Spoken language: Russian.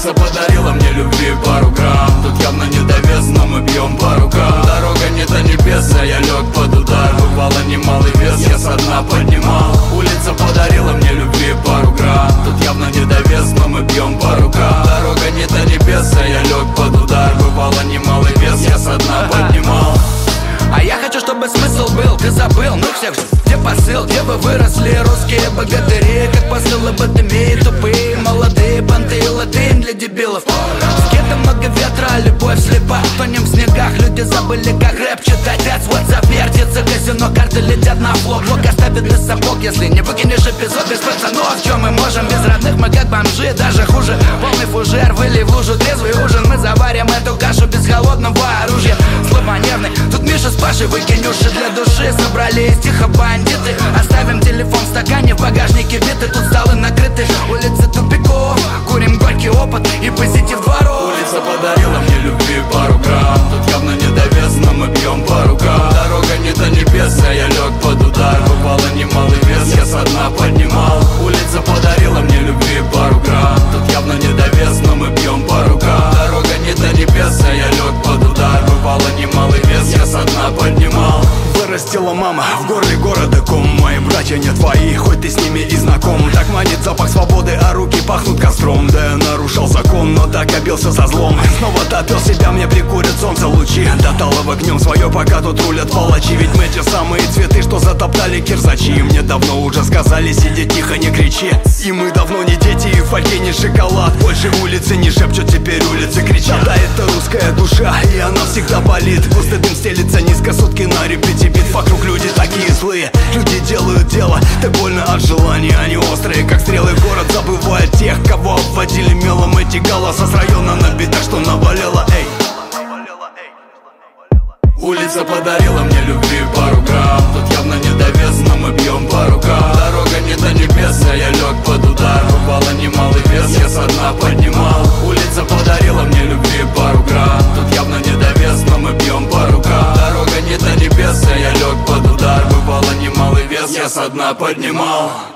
Улица подарила мне любви пару грамм. Тут явно не довес, но мы бьем по рукам. Дорога не до небес, а я лег под удар. Выпало немалый вес, я со дна поднимал. Улица подарила мне любви пару грамм. Тут явно не довес, но мы бьем по рукам. Дорога не до небес, а я лег под удар. Выпало немалый вес, я со дна поднимал. А я хочу, чтобы смысл был, ты забыл, ну всех, где посыл, где вы выросли, русские богатыри, как посыл об этом и тупые, молодые понты и латынь для дебилов. Скеты много ветра, любовь слепа, тонем в снегах, люди забыли, как рэп читать. That's what's up, вертится казино, карты летят на флот, блок оставит из сапог, если не выкинешь эпизод без пацанов. В чем мы можем без родных, мы как бомжи, даже хуже. Полный фужер, вылей в лужу, трезвый ужин, мы заварим эту кашу без холодного оружия. Слабонервный, тут Миша с Пашей, выкинь уши для души. Собрались тихо бандиты, оставим телефон в стакане, в багажнике биты. Тут столы накрыты, улицы тупиков, курим горький опыт и позитив дворов. Улица подарила мне любви пару грамм. Тут явно не довес, но мы бьем по рукам. Дорога не до небес, а я лег под удар. Выпало немалый вес, я со дна поднимал. Улица подарила мне любви пару грамм. Тут явно не довес, но мы бьем по рукам. Дорога не до небес, а я лег под удар. Выпало немалый вес, я со дна поднимал. Вырастила мама в горле города ком. Мои братья не твои, хоть ты с ними и знаком. Так манит запах свободы, а руки пахнут костром. Да я нарушал закон, но так обился со злом. Снова топил себя, мне прикурят солнце лучи. До талого огнем свое, пока тут рулят палачи. Ведь мы те самые цветы, что затоптали кирзачи. Мне давно уже сказали, сиди тихо, не кричи. И мы давно не дети, и в фольге не шоколад. Больше улицы не шепчут, теперь улицы кричат. Да, это русская душа, и она всегда болит. Густой дым стелится низко, сутки на репете бит. Вокруг люди такие злые, люди делают дело. Так больно от желания, они острые, как стрелы. Город забывает тех, кого обводили мелом. Эти голоса с района набита, что наболело, эй. Улица подарила мне любви пару грамм. Тут явно не довес, но мы бьем по рукам. Дорога не до небес, а я лег под удар. Выпало немалый вес, я со дна поднимал. Улица подарила мне любви пару грамм. Тут явно не довес, но мы бьем по рукам. Дорога не до небес, а я лег под удар. Выпало немалый вес, я со дна поднимал.